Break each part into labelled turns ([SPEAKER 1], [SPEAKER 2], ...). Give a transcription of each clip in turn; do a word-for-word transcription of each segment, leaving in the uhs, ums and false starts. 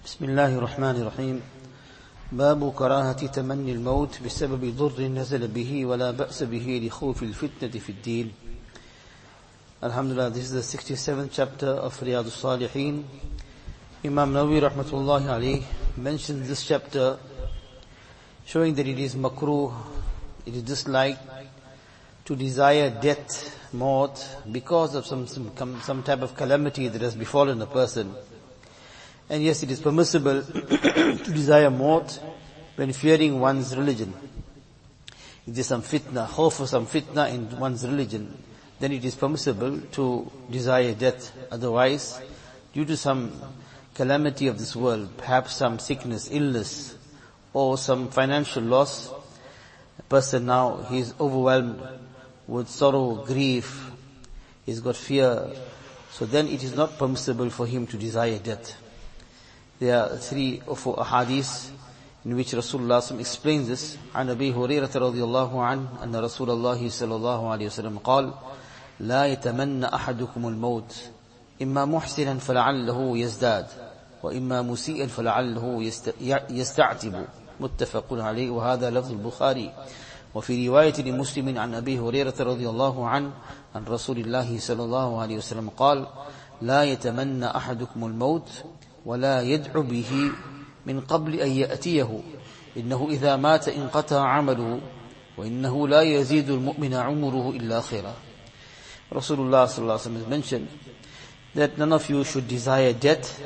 [SPEAKER 1] بسم الله الرحمن الرحيم. باب كراهة تمني الموت بسبب ضر نزل به ولا بأس به لخوف الفتنة في الدين. Alhamdulillah, this is the sixty-seventh chapter of Riyadh al-Salihin. Imam Nawawi rahmatullahi alayhi mentions this chapter showing that it is makruh, it is disliked to desire death, maut, because of some, some, some type of calamity that has befallen a person. And yes, it is permissible to desire maut when fearing one's religion. If there's some fitna, hope for some fitna in one's religion, then it is permissible to desire death. Otherwise, due to some calamity of this world, perhaps some sickness, illness, or some financial loss, a person now, he is overwhelmed with sorrow, grief, he's got fear, so then it is not permissible for him to desire death. There are three or four ahadith in which Rasulullah explains this. عن أبي هريرة رضي الله عنه أن رسول الله صلى الله عليه وسلم قال لا يتمنى أحدكم الموت إما محسنا فلعله يزداد وإما مسيئا فلعله يستعتب متفق عليه وهذا لفظ البخاري. وفي رواية لمسلم عن أبي هريرة رضي الله عنه عن رسول الله صلى الله عليه وسلم قال لا يتمنى أحدكم الموت ولا يدعو به من قبل أن يأتيه إنه إذا مات انقطع عمله وإنه لا يزيد المؤمن عمره إلا خيرا. Rasulullah sallallahu alaihi wasallam has mentioned that none of you should desire death,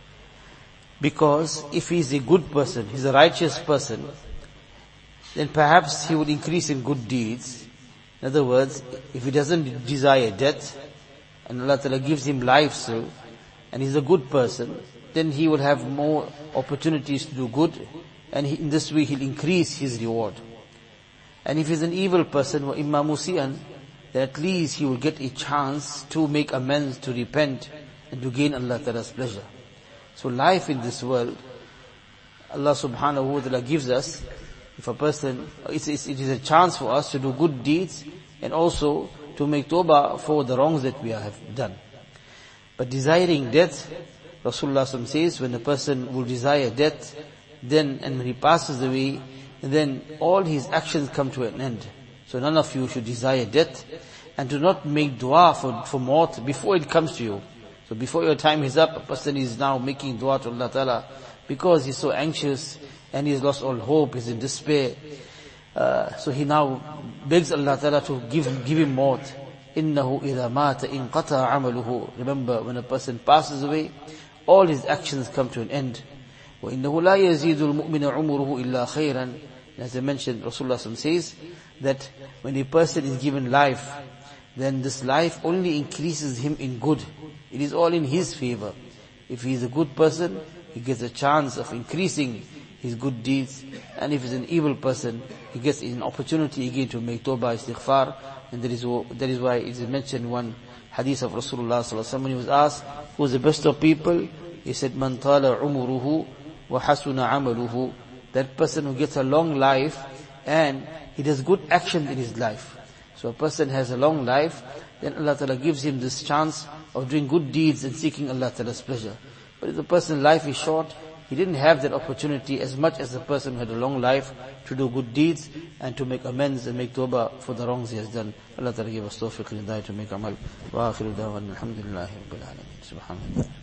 [SPEAKER 1] because if he is a good person, he is a righteous person, then perhaps he would increase in good deeds. In other words, if he doesn't desire death and Allah Ta'ala gives him life still, and he's a good person, then he will have more opportunities to do good, and he, in this way he'll increase his reward. And if he's an evil person, wa imma musian, then at least he will get a chance to make amends, to repent, and to gain Allah Ta'ala's pleasure. So life in this world, Allah subhanahu wa ta'ala gives us, if a person, it's, it's, it is a chance for us to do good deeds, and also to make tawbah for the wrongs that we have done. But desiring death, Rasulullah says, when a person will desire death, then, and when he passes away, then all his actions come to an end. So none of you should desire death, and do not make dua for, for maut before it comes to you. So before your time is up, a person is now making dua to Allah Ta'ala, because he's so anxious, and he's lost all hope, he's in despair. Uh, so he now begs Allah Ta'ala to give him, give him maut. إِنَّهُ إِذَا مَاتَ إِنْقَطَعَ عَمَلُهُ. Remember, when a person passes away, all his actions come to an end. وَإِنَّهُ لَا يَزِيدُ الْمُؤْمِنَ عُمُرُهُ إِلَّا خَيْرًا. As I mentioned, Rasulullah says that when a person is given life, then this life only increases him in good. It is all in his favor. If he is a good person, he gets a chance of increasing his good deeds. And if he's an evil person, he gets an opportunity again to make tawbah, istighfar. And that is, that is why it is mentioned one hadith of Rasulullah sallallahu alaihi wasallam. When he was asked, who is the best of people? He said, Man tala umuruhu wa hasuna amaluhu. That person who gets a long life and he does good action in his life. So a person has a long life, then Allah Ta'ala gives him this chance of doing good deeds and seeking Allah Ta'ala's pleasure. But if the person's life is short, he didn't have that opportunity as much as the person who had a long life to do good deeds and to make amends and make tawbah for the wrongs he has done. Allah Ta'ala give us tawfiq and hidayah to make amal. Wa akhiru da'wan alhamdulillahi rabbil alameen. Subhanallah.